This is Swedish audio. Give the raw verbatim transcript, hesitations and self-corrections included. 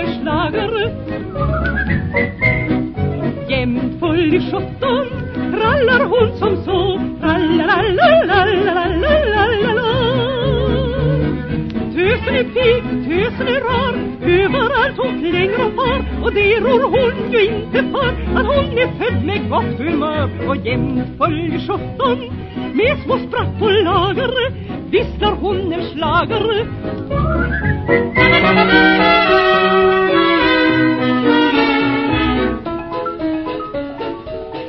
är schlager. Jämt full i sjutton trallar hon som så. Trallalalalalalalalala. Tösen är pig, tösen är rar, överallt hon klänger och far. Och det ror hon ju inte för att hon är född med gott humör. Och jämt full i sjutton med små spratt på lager visslar hon en schlager.